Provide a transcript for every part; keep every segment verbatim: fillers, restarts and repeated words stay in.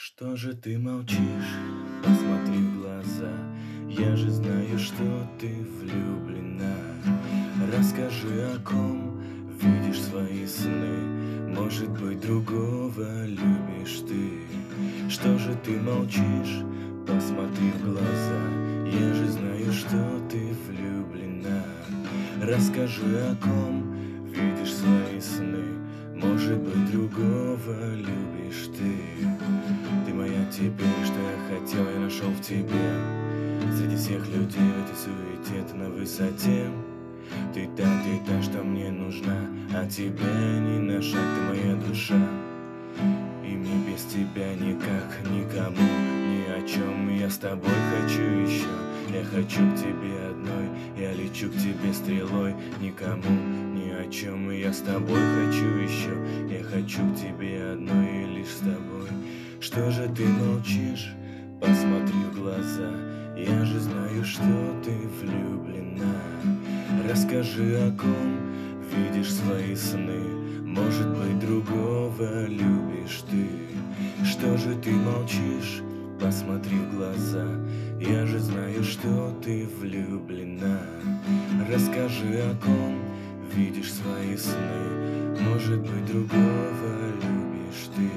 Что же ты молчишь? Посмотри в глаза. Я же знаю, что ты влюблена. Расскажи, о ком видишь свои сны. Может быть, другого любишь ты. Что же ты молчишь? Посмотри в глаза. Я же знаю, что ты влюблена. Расскажи, о ком видишь свои сны. Может быть, другого любишь ты. Ты моя теперь, что я хотел, я нашел в тебе. Среди всех людей в этой суете ты на высоте. Ты та, ты та, что мне нужна. А тебя ни на шаг, ты моя душа. И мне без тебя никак, никому, ни о чем. Я с тобой хочу еще. Я хочу к тебе одной. Я лечу к тебе стрелой. Никому, ни о чем. Я с тобой хочу еще. Я хочу к тебе одной и лишь с тобой. Что же ты молчишь? Посмотри в глаза. Я же знаю, что ты влюблена. Расскажи, о ком видишь свои сны. Может быть, другого любишь ты. Что же ты молчишь? Посмотри в глаза. Я же знаю, что ты влюблена. Расскажи, о ком видишь свои сны. Может быть, другого любишь ты.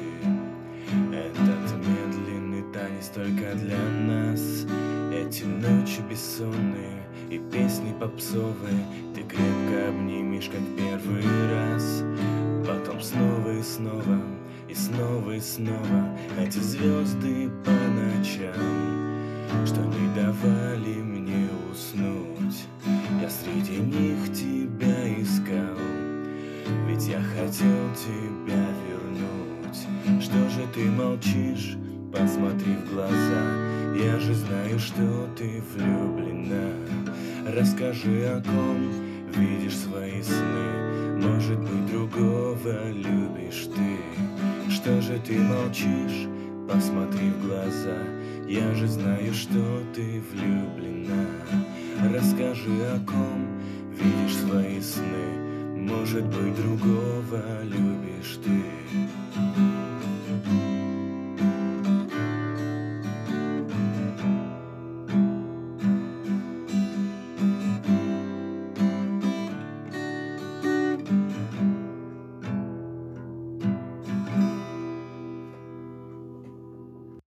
Этот медленный танец только для нас. Эти ночи бессонные и песни попсовые. Ты крепко обнимешь, как первый раз. Потом снова и снова, и снова и снова. Эти звезды по ночам, что не давали мне уснуть. Я среди них тебя искал, ведь я хотел тебя вернуть. Что же ты молчишь? Посмотри в глаза. Я же знаю, что ты влюблена. Расскажи, о ком видишь свои сны. Может быть, другого любишь ты. Что же ты молчишь? Посмотри в глаза. Я же знаю, что ты влюблена. Расскажи, о ком видишь свои сны. Может быть, другого любишь ты.